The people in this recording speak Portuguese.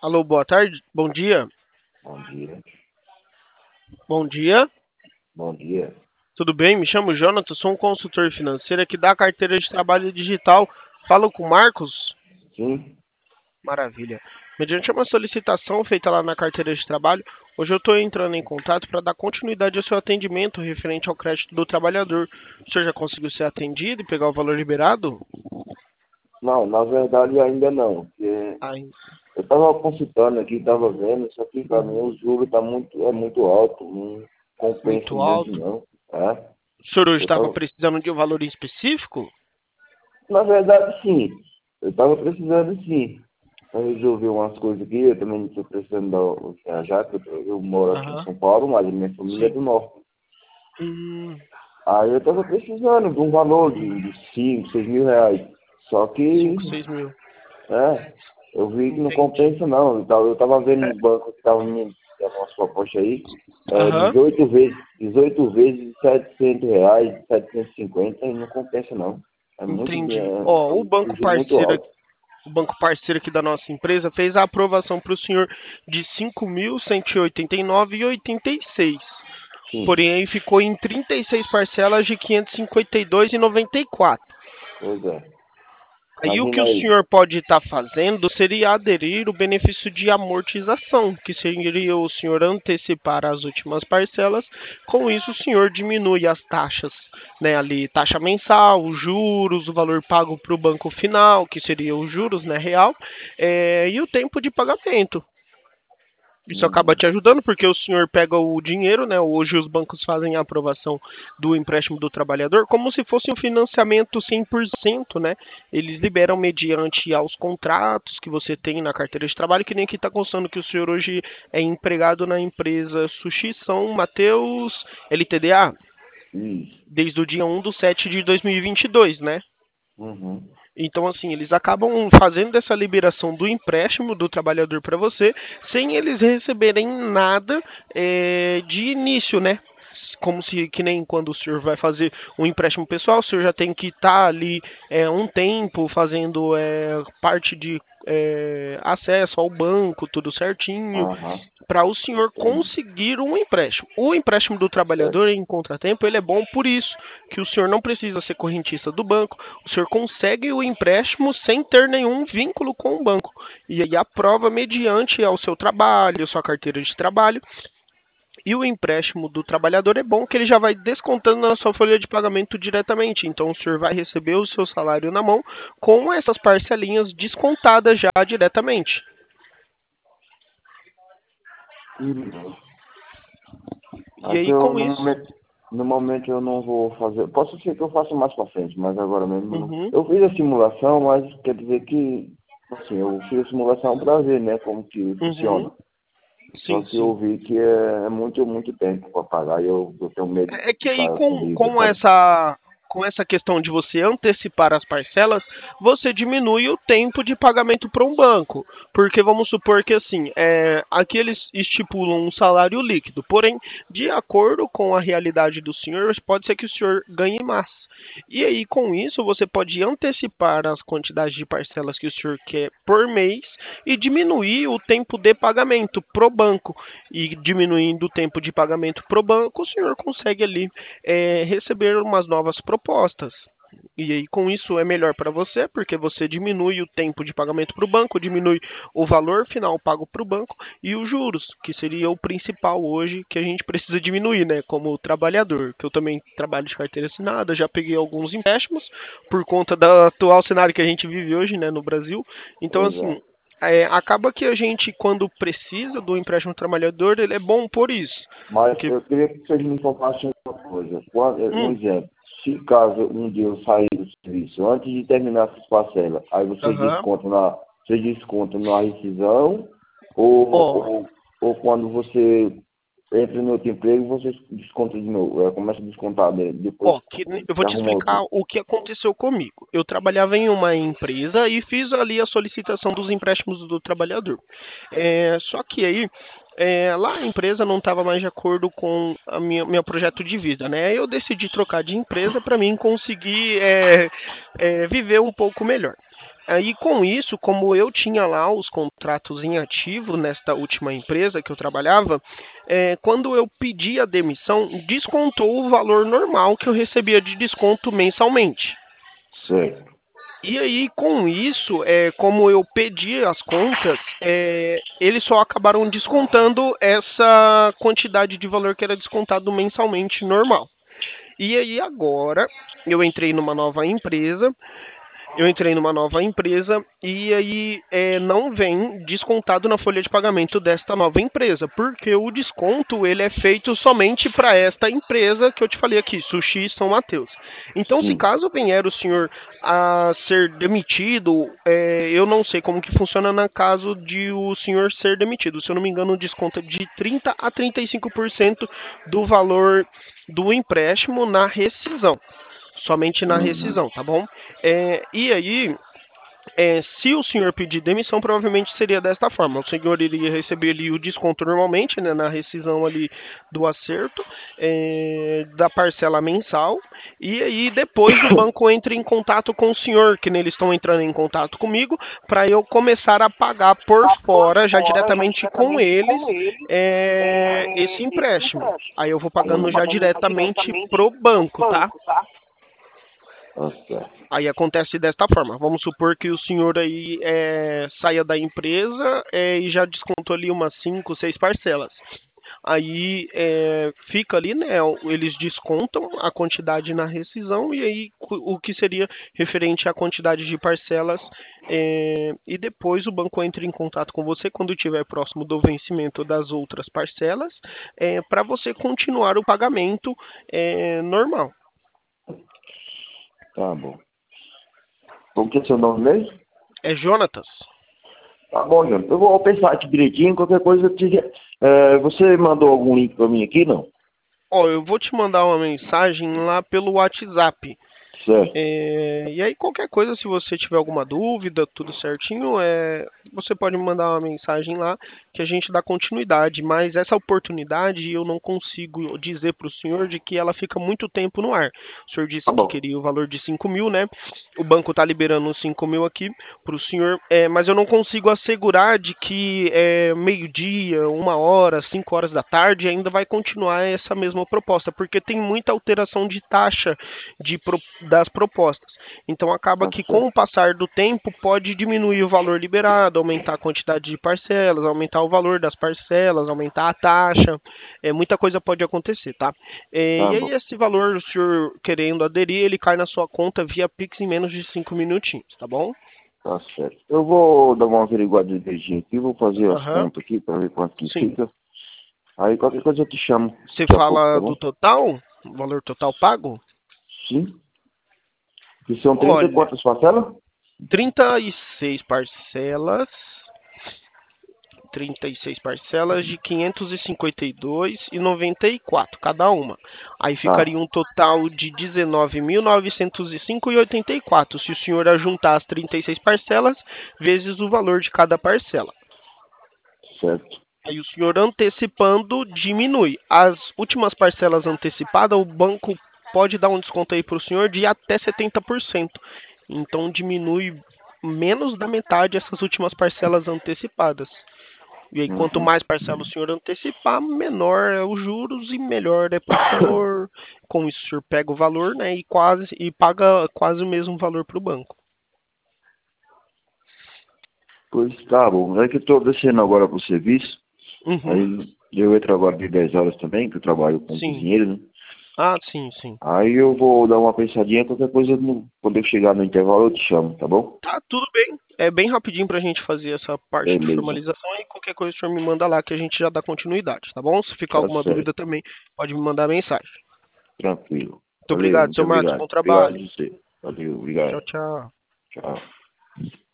Alô, boa tarde. Bom dia. Bom dia, Bom dia. bom dia. Tudo bem? Me chamo Jonathan, sou um consultor financeiro aqui da carteira de trabalho digital. Falo com o Marcos? Sim, Maravilha. Mediante uma solicitação feita lá na carteira de trabalho, hoje eu estou entrando em contato para dar continuidade ao seu atendimento referente ao crédito do trabalhador. O senhor já conseguiu ser atendido e pegar o valor liberado? não, na verdade ainda não, porque Ai, eu estava consultando aqui, estava vendo, só que para mim uhum. o juro é muito alto, não compensa Muito muito alto. não. É? O senhor hoje Eu estava tava, precisando de um valor em específico? na verdade sim, eu estava precisando sim, para resolver umas coisas aqui, eu também estou precisando viajar, porque eu moro aqui em Aham. São Paulo, mas a minha família é Sim. do norte. Hum, Aí eu estava precisando de um valor de 5, 6 mil reais, só 5, que 6 mil. É, eu vi que não Entendi. compensa não. Eu tava vendo É, no banco que tava me dando umas propostas aí, aham. 18 vezes R$ 700, 750 e não compensa não. É muito Entendi. dinheiro, é Ó, um juro muito alto. o banco parceiro aqui da nossa empresa fez a aprovação para o senhor de 5.189,86. Sim, Porém, aí ficou em 36 parcelas de 552,94. pois é. Aí o que Imagina o aí. senhor pode estar fazendo seria aderir o benefício de amortização, que seria o senhor antecipar as últimas parcelas. Com isso, o senhor diminui as taxas, né, ali, taxa mensal, os juros, o valor pago para o banco final, que seria os juros, né, real, e o tempo de pagamento. Isso acaba Uhum. te ajudando porque o senhor pega o dinheiro, né? Hoje os bancos fazem a aprovação do empréstimo do trabalhador como se fosse um financiamento 100%, né? Eles liberam mediante aos contratos que você tem na carteira de trabalho, que nem aqui está constando que o senhor hoje é empregado na empresa Sushi São Mateus LTDA Isso. desde o dia 1/7 de 2022, né? Uhum. Então, assim, eles acabam fazendo essa liberação do empréstimo do trabalhador para você, sem eles receberem nada de início, né? Como se, que nem quando o senhor vai fazer um empréstimo pessoal, o senhor já tem que estar ali um tempo fazendo parte de acesso ao banco, tudo certinho, Aham. para o senhor Entendi. conseguir um empréstimo. O empréstimo do trabalhador Certo. em contratempo, ele é bom por isso, que o senhor não precisa ser correntista do banco, o senhor consegue o empréstimo sem ter nenhum vínculo com o banco. E aí aprova mediante ao seu trabalho, sua carteira de trabalho. E o empréstimo do trabalhador é bom que ele já vai descontando na sua folha de pagamento diretamente. Então o senhor vai receber o seu salário na mão com essas parcelinhas descontadas já diretamente. Uhum. E Mas aí eu, com no isso, momento, no momento eu não vou fazer. Posso ser que eu faça mais pra frente, mas agora mesmo não. uhum, Eu fiz a simulação, mas quer dizer que, assim, eu fiz a simulação para ver, né, como que uhum, funciona. Só sim, que sim. eu vi que é muito, muito tempo para pagar e eu tenho medo É de que aí ficar sem vida, com sabe? essa questão de você antecipar as parcelas, você diminui o tempo de pagamento para um banco. Porque vamos supor que assim, aqui eles estipulam um salário líquido, porém, de acordo com a realidade do senhor, pode ser que o senhor ganhe mais. E aí, com isso, você pode antecipar as quantidades de parcelas que o senhor quer por mês e diminuir o tempo de pagamento pro banco. E diminuindo o tempo de pagamento pro banco, o senhor consegue ali receber umas novas propostas. E aí, com isso, é melhor para você, porque você diminui o tempo de pagamento para o banco, diminui o valor final pago para o banco e os juros, que seria o principal hoje que a gente precisa diminuir, né? Como trabalhador, que eu também trabalho de carteira assinada, já peguei alguns empréstimos por conta do atual cenário que a gente vive hoje, né, no Brasil. Então, Pois é. assim, acaba que a gente, quando precisa do empréstimo trabalhador, ele é bom por isso. Mas Porque, eu queria que vocês me informassem uma coisa. Um hum, exemplo, se caso um dia eu sair do serviço, antes de terminar essas parcelas, aí aham. vocês descontam na rescisão, Ó, ou quando você entra no outro emprego, vocês descontam de novo, começa a descontar depois eu vou que te arrumou explicar outro. o que aconteceu comigo. Eu trabalhava em uma empresa e fiz ali a solicitação dos empréstimos do trabalhador. Só que aí, lá a empresa não estava mais de acordo com a meu projeto de vida, né? Eu decidi trocar de empresa para mim conseguir viver um pouco melhor. Aí com isso, como eu tinha lá os contratos em ativo nesta última empresa que eu trabalhava, quando eu pedi a demissão, descontou o valor normal que eu recebia de desconto mensalmente. Certo. E aí, com isso, como eu pedi as contas, eles só acabaram descontando essa quantidade de valor que era descontado mensalmente normal. E aí, agora, eu entrei numa nova empresa. E aí não vem descontado na folha de pagamento desta nova empresa, porque o desconto ele é feito somente para esta empresa que eu te falei aqui, Sushi São Mateus. Então, se Sim. caso vier o senhor a ser demitido, eu não sei como que funciona na caso de o senhor ser demitido. Se eu não me engano, o desconto é de 30 a 35% do valor do empréstimo na rescisão. Somente na Uhum. rescisão, tá bom? E aí, se o senhor pedir demissão, provavelmente seria desta forma. O senhor iria receber ali o desconto normalmente, né, na rescisão ali do acerto, da parcela mensal, e aí depois o banco entra em contato com o senhor, que eles estão entrando em contato comigo, para eu começar a pagar por fora, já diretamente com eles, esse empréstimo. Aí eu vou pagando já diretamente pro banco, tá? Tá certo. Aí acontece desta forma. Vamos supor que o senhor aí saia da empresa e já descontou ali umas 5, 6 parcelas. Aí fica ali, né? Eles descontam a quantidade na rescisão e aí o que seria referente à quantidade de parcelas. E depois o banco entra em contato com você quando estiver próximo do vencimento das outras parcelas, para você continuar o pagamento normal. Tá bom. Como que é seu nome mesmo? É Jonatas? Tá bom, Jânio. Eu vou pensar aqui direitinho, qualquer coisa eu te... você mandou algum link pra mim aqui, não? Ó, eu vou te mandar uma mensagem lá pelo WhatsApp. Certo. E aí, qualquer coisa, se você tiver alguma dúvida, tudo certinho, você pode me mandar uma mensagem lá que a gente dá continuidade. Mas essa oportunidade eu não consigo dizer para o senhor de que ela fica muito tempo no ar. O senhor Tá disse que bom. queria o valor de 5.000, né? O banco está liberando os 5.000 aqui para o senhor, mas eu não consigo assegurar de que meio-dia, 1 hora, 5 horas da tarde ainda vai continuar essa mesma proposta, porque tem muita alteração de taxa das propostas. Então acaba Tá que com certo. o passar do tempo pode diminuir o valor liberado, aumentar a quantidade de parcelas, aumentar o valor das parcelas, aumentar a taxa, muita coisa pode acontecer, tá? Tá E aí bom. esse valor, o senhor querendo aderir, ele cai na sua conta via Pix em menos de 5 minutinhos, tá bom? Tá certo. Eu vou dar uma averiguada direitinho aqui, vou fazer as Aham, contas aqui para ver quanto que sim. fica. Aí qualquer coisa eu te chamo Você daqui a pouco, tá fala do bom? total? O valor total pago? Sim. Que são 30 e Olha, quantas parcelas? 36 parcelas. 36 parcelas de 552,94 cada uma. Aí Tá. ficaria um total de 19.905,84 se o senhor ajuntar as 36 parcelas vezes o valor de cada parcela. Certo. Aí o senhor antecipando diminui. As últimas parcelas antecipadas, o banco pode dar um desconto aí para o senhor de até 70%. Então diminui menos da metade essas últimas parcelas antecipadas. E aí, quanto Uhum. mais parcela o senhor antecipar, menor é os juros e melhor é para o senhor. Com isso, o senhor pega o valor, né, e paga quase o mesmo valor para o banco. Pois tá bom. É que eu tô descendo agora pro serviço. Uhum, Aí eu entro agora de 10 horas também, que eu trabalho com sim. cozinheiro, né? Ah, sim, sim. Aí eu vou dar uma pensadinha, qualquer coisa, quando eu chegar no intervalo eu te chamo, tá bom? Tá, tudo bem. É bem rapidinho pra gente fazer essa parte de Beleza. formalização e qualquer coisa o senhor me manda lá que a gente já dá continuidade, tá bom? Se ficar Tá alguma certo. dúvida também, pode me mandar mensagem. Tranquilo. Muito Valeu, obrigado, muito seu Marcos. obrigado. Bom Obrigado trabalho. a você. Valeu, Tchau, obrigado. tchau. Tchau.